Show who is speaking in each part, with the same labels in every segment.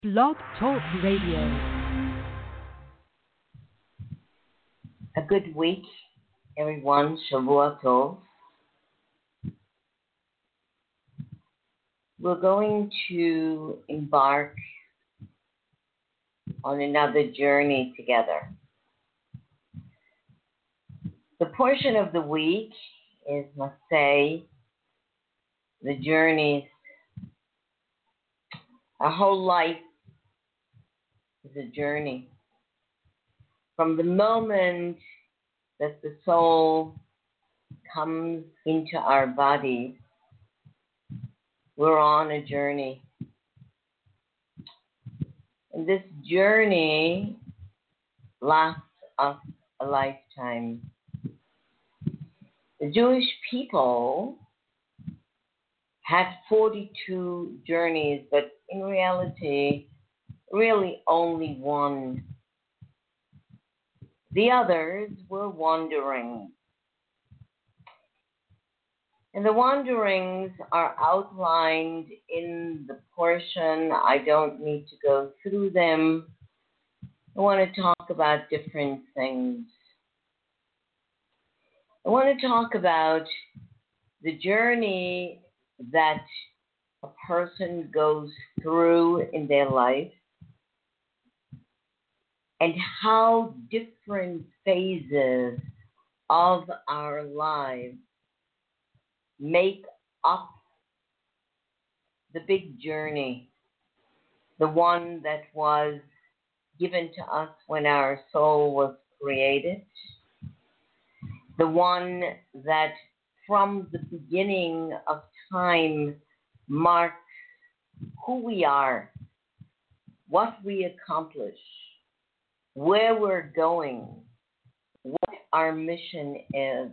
Speaker 1: Blog Talk Radio.
Speaker 2: A good week, everyone. Shavua Tov. We're going to embark on another journey together. The portion of the week is, let's say, the journeys. Our whole life is a journey. From the moment that the soul comes into our body, we're on a journey. And this journey lasts us a lifetime. The Jewish people had 42 journeys, but in reality, really only one. The others were wandering. And the wanderings are outlined in the portion. I don't need to go through them. I want to talk about different things. I want to talk about the journey that a person goes through in their life and how different phases of our lives make up the big journey, the one that was given to us when our soul was created, the one that from the beginning of time marks who we are, what we accomplish, where we're going, what our mission is,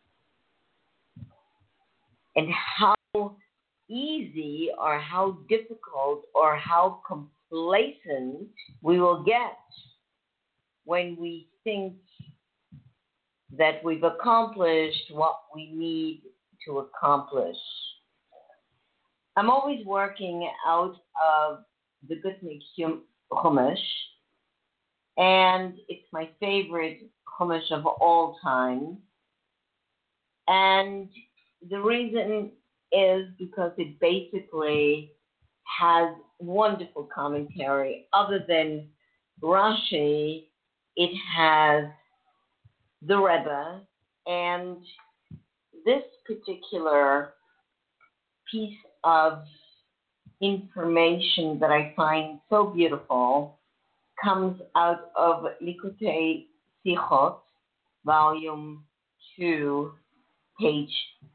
Speaker 2: and how easy or how difficult or how complacent we will get when we think that we've accomplished what we need to accomplish. I'm always working out of the Gutnick Chumash, and it's my favorite Chumash of all time. And the reason is because it basically has wonderful commentary. Other than Rashi, it has the Rebbe, and this particular piece of information that I find so beautiful comes out of Likutei Sichot, volume 2, page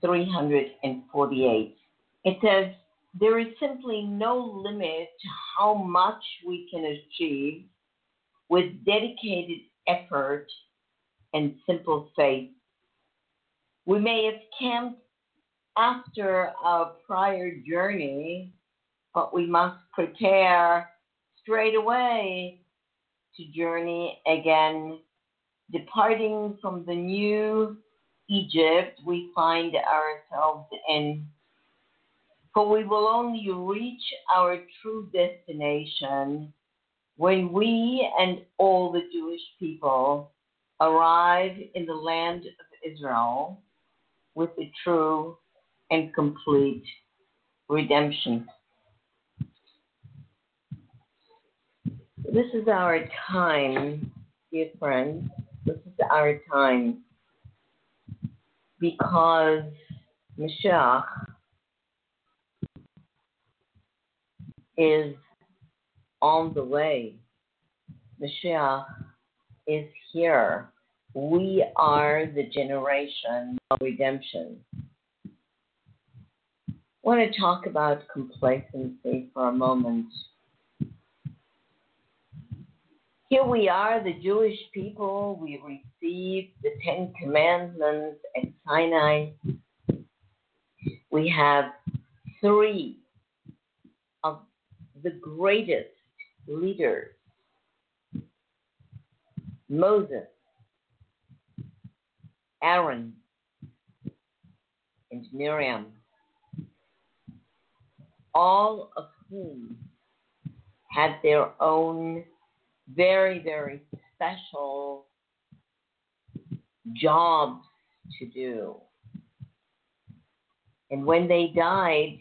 Speaker 2: 348. It says, there is simply no limit to how much we can achieve with dedicated effort and simple faith. We may have camped after our prior journey, but we must prepare straight away to journey again, departing from the new Egypt we find ourselves in. For we will only reach our true destination when we and all the Jewish people arrive in the land of Israel with the true and complete redemption. This is our time, dear friends. This is our time because Mashiach is on the way. Mashiach is here. We are the generation of redemption. I want to talk about complacency for a moment. Here we are, the Jewish people. We received the 10 Commandments at Sinai. We have 3 of the greatest leaders, Moses, Aaron, and Miriam, all of whom had their own very, very special jobs to do. And when they died,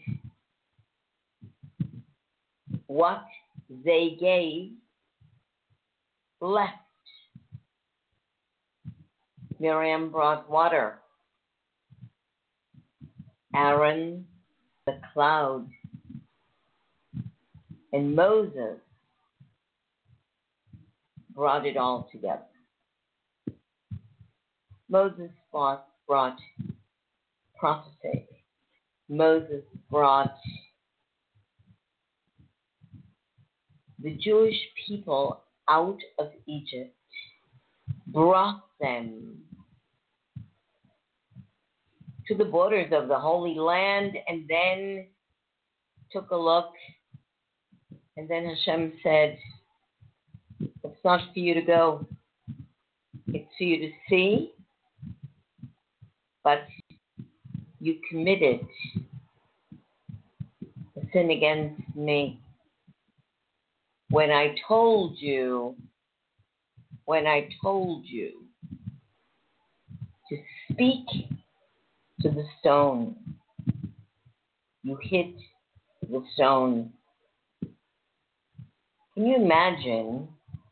Speaker 2: what they gave left. Miriam brought water. Aaron, the cloud. And Moses brought it all together. Moses brought prophecy. Moses brought the Jewish people out of Egypt, brought them to the borders of the Holy Land, and then took a look, and then Hashem said, it's not for you to go, it's for you to see, but you committed a sin against me. When I told you to speak to the stone, you hit the stone. Can you imagine?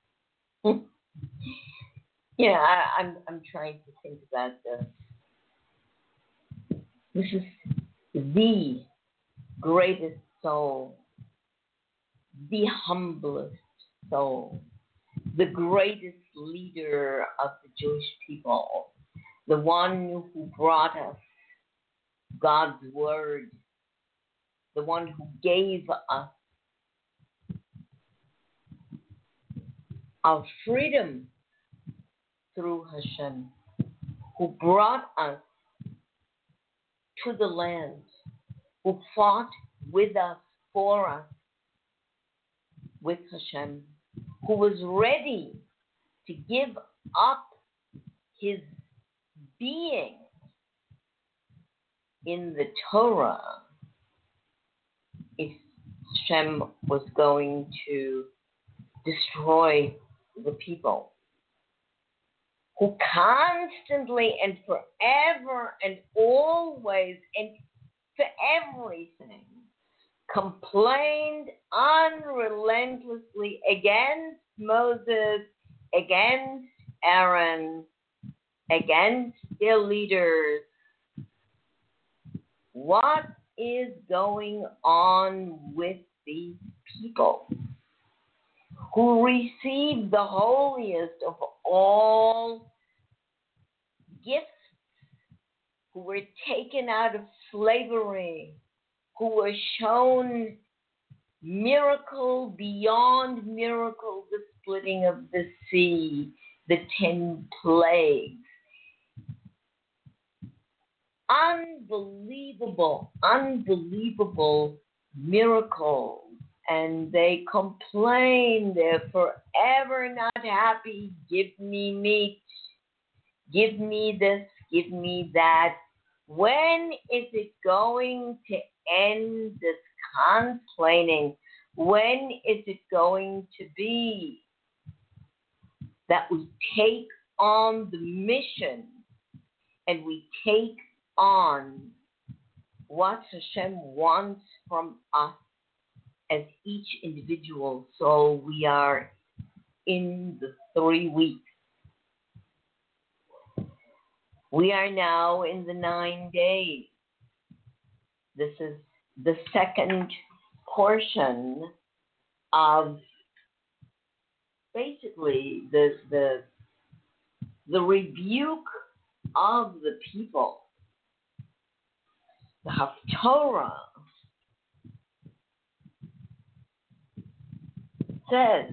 Speaker 2: I'm trying to think about this. This is the greatest soul, the humblest soul, the greatest leader of the Jewish people, the one who brought us God's word, the one who gave us our freedom through Hashem, who brought us to the land, who fought with us, for us, with Hashem, who was ready to give up his being in the Torah if Hashem was going to destroy the people, who constantly and forever and always and for everything complained unrelentlessly against Moses, against Aaron, against their leaders. What is going on with these people who received the holiest of all gifts, who were taken out of slavery, who were shown miracle beyond miracle, the splitting of the sea, the 10 plagues. Unbelievable miracles. And they complain, they're forever not happy. Give me meat, give me this, give me that. When is it going to end this complaining? When is it going to be that we take on the mission and we take on what Hashem wants from us as each individual soul? We are in the 3 weeks. We are now in the 9 days. This is the second portion of basically the rebuke of the people. The Haftorah says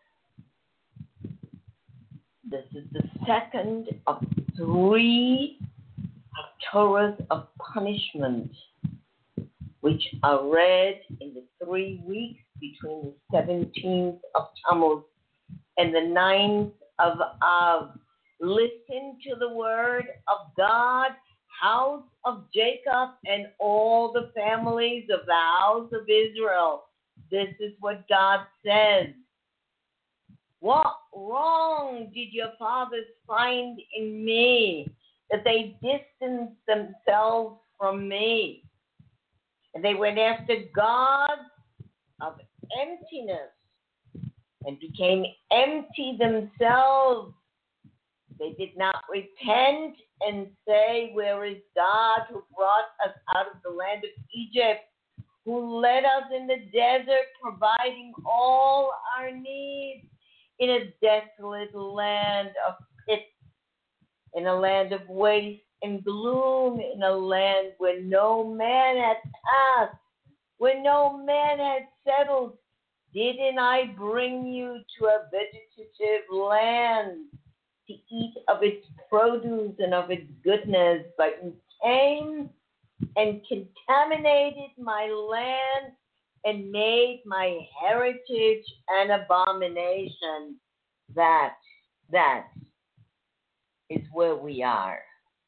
Speaker 2: this is the second of 3 Haftorahs of punishment, which are read in the 3 weeks between the 17th of Tammuz and the 9th of Av. Listen to the word of God, house of Jacob, and all the families of the house of Israel. This is what God says. What wrong did your fathers find in me that they distanced themselves from me? And they went after gods of emptiness and became empty themselves. They did not repent and say, where is God who brought us out of the land of Egypt, who led us in the desert, providing all our needs in a desolate land of pits, in a land of waste and gloom, in a land where no man had passed, where no man had settled. Didn't I bring you to a vegetative land to eat of its produce and of its goodness? But you came and contaminated my land and made my heritage an abomination. That is where we are.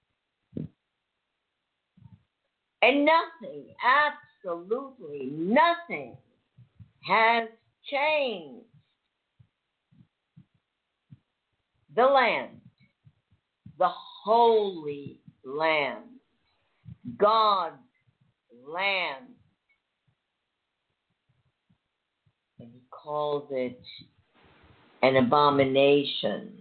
Speaker 2: And nothing, absolutely nothing, has changed. The land, the holy land, God's land. And he calls it an abomination.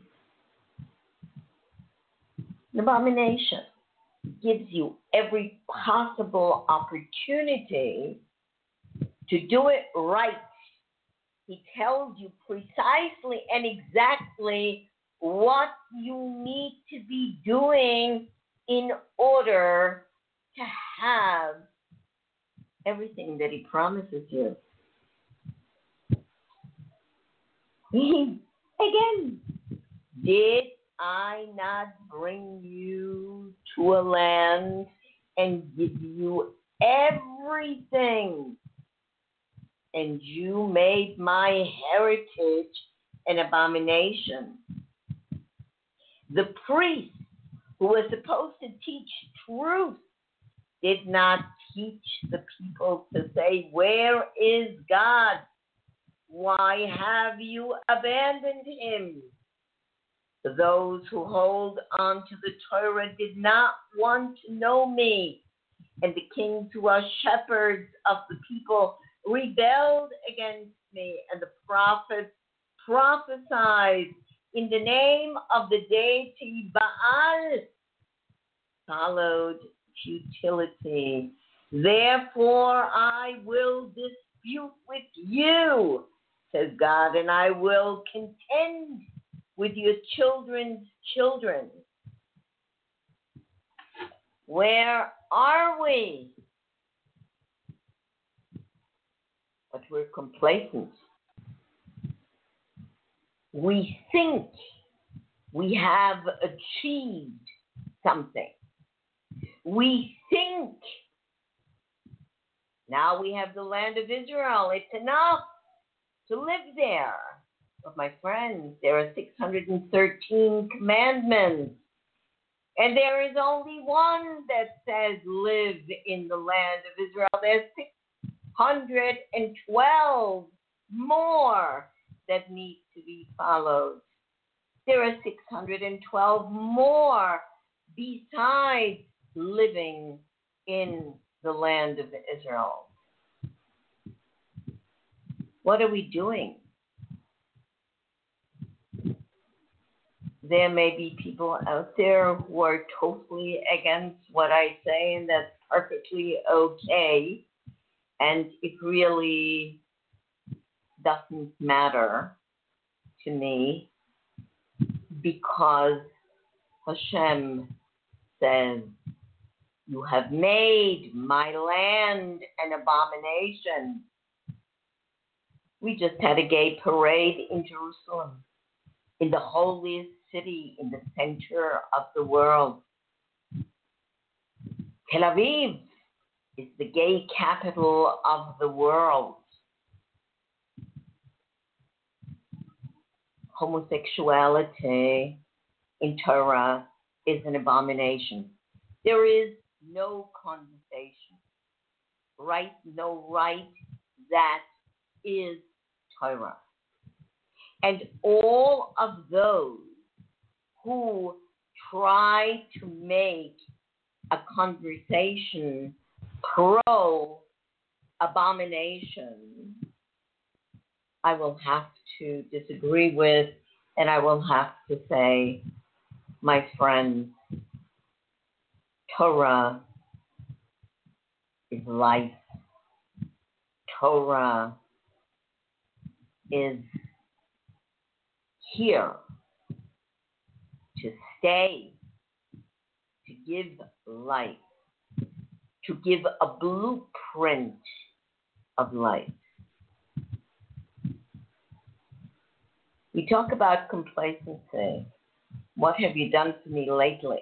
Speaker 2: An abomination gives you every possible opportunity to do it right. He tells you precisely and exactly what you need to be doing in order to have everything that he promises you. Again, did I not bring you to a land and give you everything? And you made my heritage an abomination. The priest who was supposed to teach truth did not teach the people to say, where is God? Why have you abandoned him? Those who hold on to the Torah did not want to know me. And the kings who are shepherds of the people rebelled against me. And the prophets prophesied in the name of the deity Baal, followed futility. Therefore I will dispute with you, says God, and I will contend with your children's children. Where are we? But we're complacent. We think we have achieved something. We think now we have the land of Israel. It's enough to live there. But my friends, there are 613 commandments. And there is only one that says live in the land of Israel. There's 612 more that need to be followed. There are 612 more besides living in the land of Israel. What are we doing? There may be people out there who are totally against what I say, and that's perfectly okay. And it really doesn't matter to me, because Hashem says, you have made my land an abomination. We just had a gay parade in Jerusalem, in the holiest city in the center of the world. Tel Aviv is the gay capital of the world. Homosexuality in Torah is an abomination. There is no conversation, no right that is Torah. And all of those who try to make a conversation pro-abomination, I will have to disagree with, and I will have to say, my friends, Torah is life. Torah is here to stay, to give life, to give a blueprint of life. We talk about complacency. What have you done for me lately?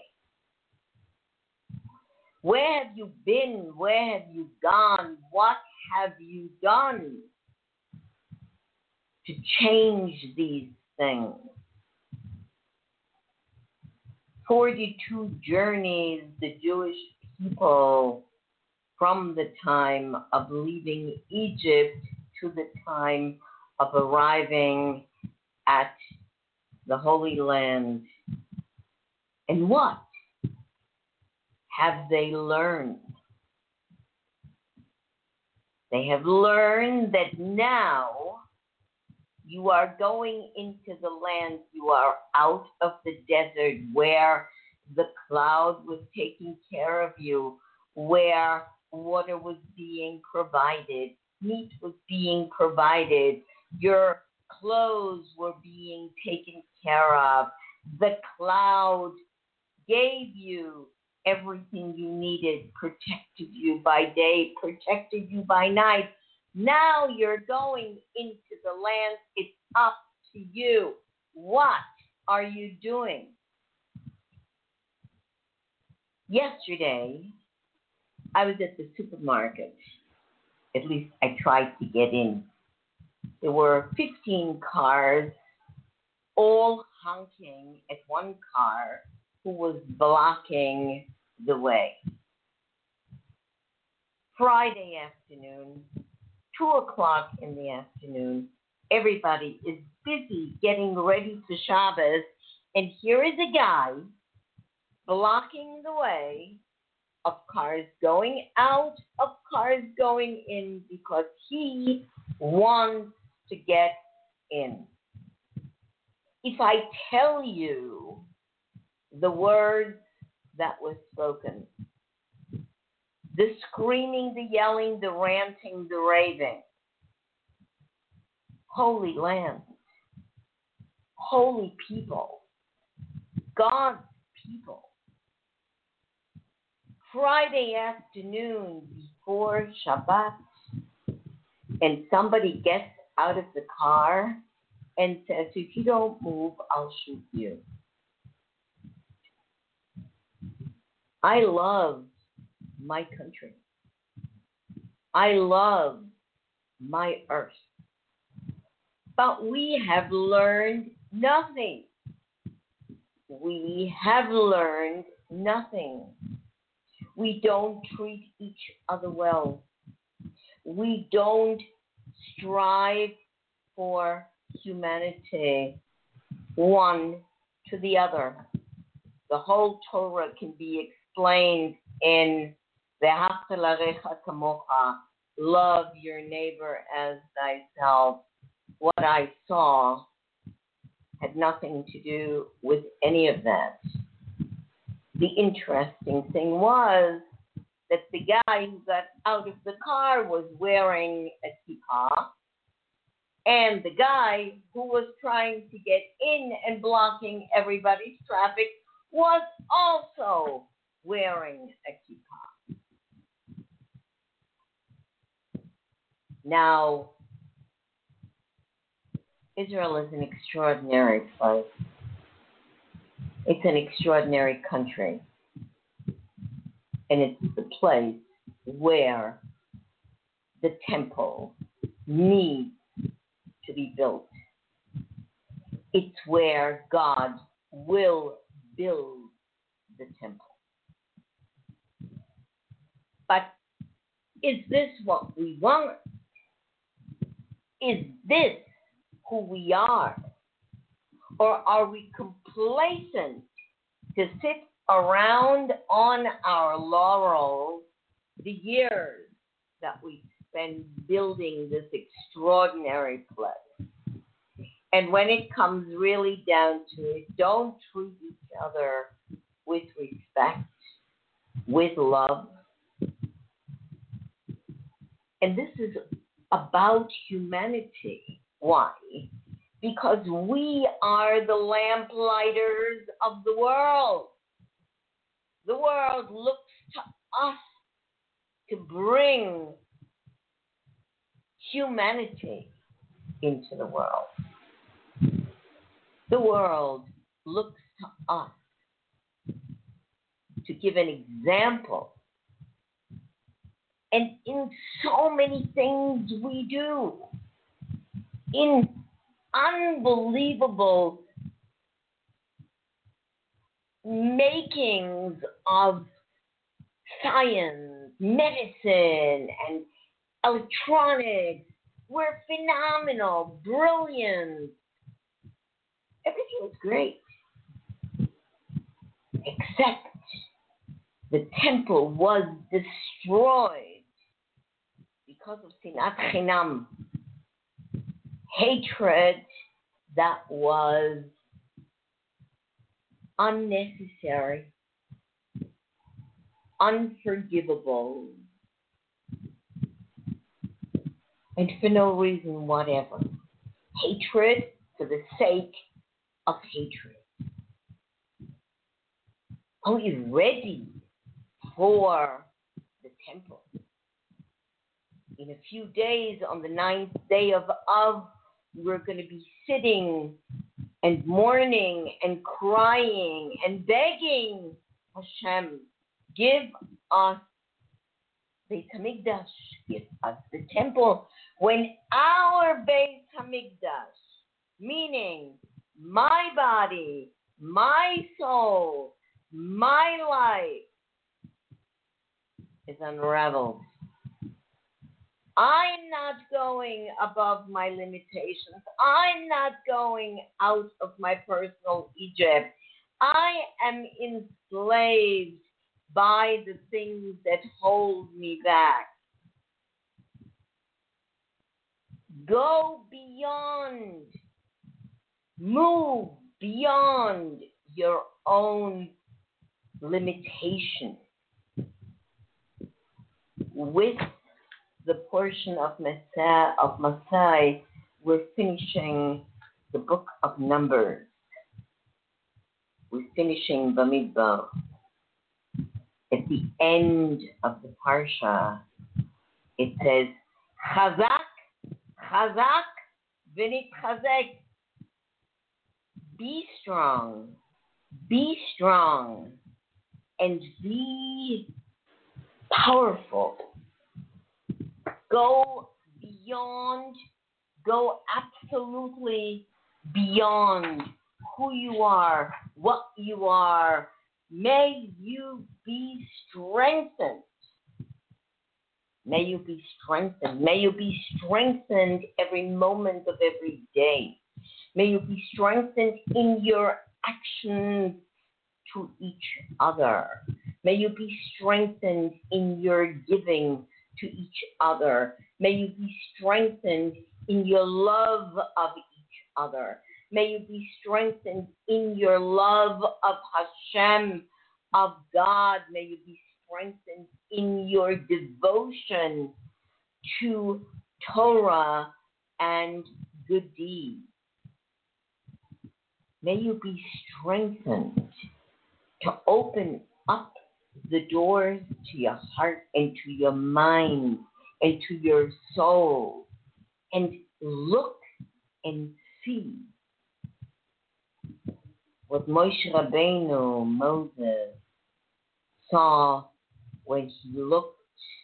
Speaker 2: Where have you been? Where have you gone? What have you done to change these things? 42 journeys the Jewish people from the time of leaving Egypt to the time of arriving at the Holy Land. And what have they learned? They have learned that now you are going into the land, you are out of the desert where the cloud was taking care of you, where water was being provided, meat was being provided, your clothes were being taken care of. The cloud gave you everything you needed, protected you by day, protected you by night. Now you're going into the land. It's up to you. What are you doing? Yesterday, I was at the supermarket. At least I tried to get in. There were 15 cars, all honking at one car who was blocking the way. Friday afternoon, 2 o'clock in the afternoon, everybody is busy getting ready for Shabbos, and here is a guy blocking the way of cars going out, of cars going in, because he wants to get in. If I tell you the words that were spoken, the screaming, the yelling, the ranting, the raving, holy land, holy people, God's people. Friday afternoon before Shabbat, and somebody gets out of the car and says, if you don't move, I'll shoot you. I love my country. I love my earth. But we have learned nothing. We have learned nothing. We don't treat each other well. We don't strive for humanity one to the other. The whole Torah can be explained in Ve'ahavta l'recha kamocha, love your neighbor as thyself. What I saw had nothing to do with any of that. The interesting thing was that the guy who got out of the car was wearing a kippah, and the guy who was trying to get in and blocking everybody's traffic was also wearing a kippah. Now, Israel is an extraordinary place. It's an extraordinary country. And it's the place where the temple needs to be built. It's where God will build the temple. But is this what we want? Is this who we are? Or are we complacent to sit around on our laurels the years that we spend building this extraordinary place? And when it comes really down to it, don't treat each other with respect, with love. And this is about humanity. Why? Because we are the lamplighters of the world. The world looks to us to bring humanity into the world. The world looks to us to give an example. And in so many things we do, in unbelievable makings of science, medicine, and electronics, we're phenomenal, brilliant. Everything is great, except the temple was destroyed because of sinat chinam, hatred that was unnecessary, unforgivable, and for no reason whatever. Hatred for the sake of hatred. Are we ready for the temple? In a few days, on the 9th day of Av, we're going to be sitting and mourning and crying and begging Hashem, give us Beit HaMikdash, give us the temple. When our Beit HaMikdash, meaning my body, my soul, my life, is unraveled, I'm not going above my limitations. I'm not going out of my personal Egypt. I am enslaved by the things that hold me back. Go beyond, move beyond your own limitation. With the portion of Masai, we're finishing the book of Numbers. We're finishing Bamidbar. At the end of the parsha, it says, Chazak, Chazak, v'nitchazek. Be strong, and be powerful. Go beyond, go absolutely beyond who you are, what you are. May you be strengthened. May you be strengthened. May you be strengthened every moment of every day. May you be strengthened in your actions to each other. May you be strengthened in your giving to each other. May you be strengthened in your love of each other. May you be strengthened in your love of Hashem, of God. May you be strengthened in your devotion to Torah and good deeds. May you be strengthened to open up the doors to your heart and to your mind and to your soul and look and see what Moshe Rabbeinu, Moses, saw when he looked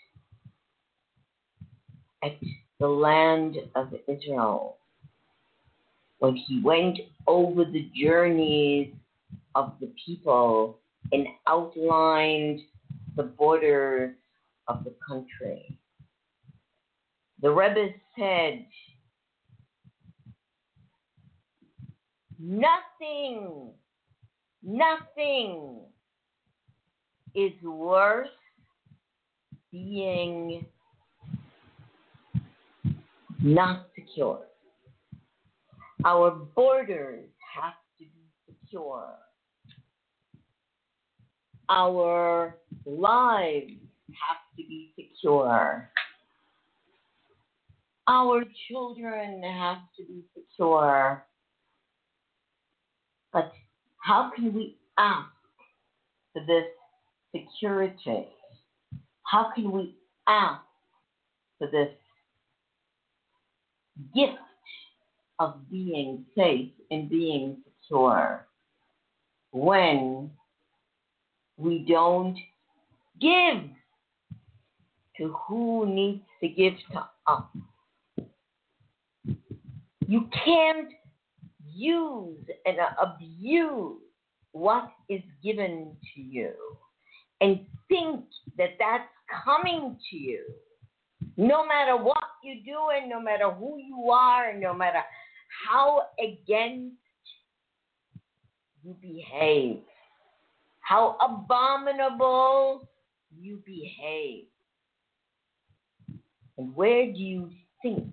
Speaker 2: at the land of Israel, when he went over the journeys of the people and outlined the borders of the country. The Rebbe said Nothing is worth being not secure. Our borders have to be secure. Our lives have to be secure. Our children have to be secure. But how can we ask for this security? How can we ask for this gift of being safe and being secure when we don't give to who needs to give to us? You can't use and abuse what is given to you and think that that's coming to you. No matter what you do and no matter who you are and no matter how against you behave, how abominable you behave. And where do you think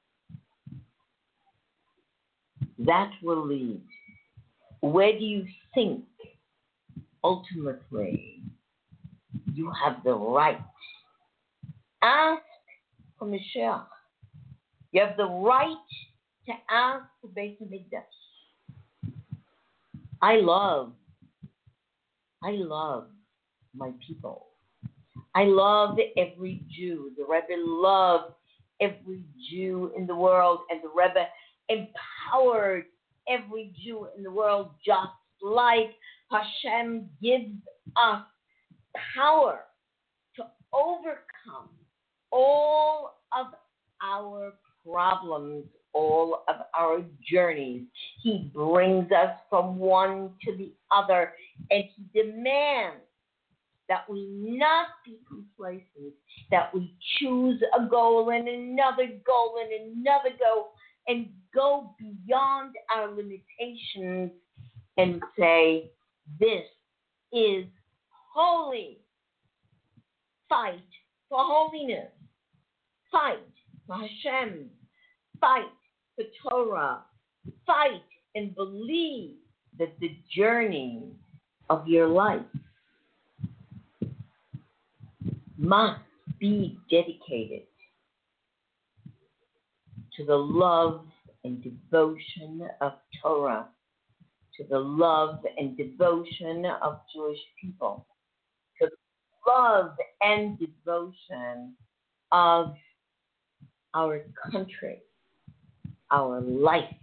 Speaker 2: that will lead? Where do you think ultimately you have the right? Ask for Mashiach. You have the right to ask for Beit HaMikdash. I love my people. I love every Jew. The Rebbe loved every Jew in the world, and the Rebbe empowered every Jew in the world, just like Hashem gives us power to overcome all of our problems, all of our journeys. He brings us from one to the other, and he demands that we not be complacent, that we choose a goal and another goal and another goal, and go beyond our limitations and say, this is holy. Fight for holiness. Fight for Hashem. Fight for Torah. Fight and believe that the journey of your life must be dedicated to the love and devotion of Torah, to the love and devotion of Jewish people, to the love and devotion of our country, our life,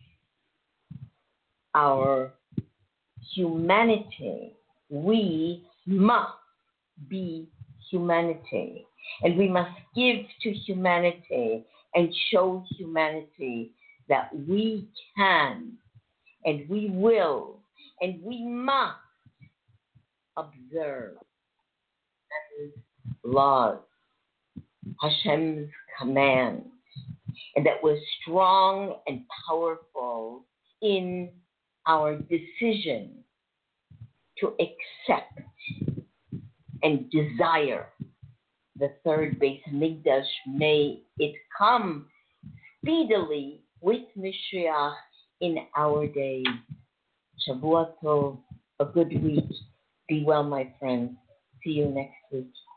Speaker 2: our humanity. We must be humanity, and we must give to humanity and show humanity that we can and we will and we must observe Hashem's laws, Hashem's commands, and that we're strong and powerful in our decision to accept and desire the third Beit HaMikdash. May it come speedily with Mashiach in our days. Shavua Tov, a good week. Be well, my friends. See you next week.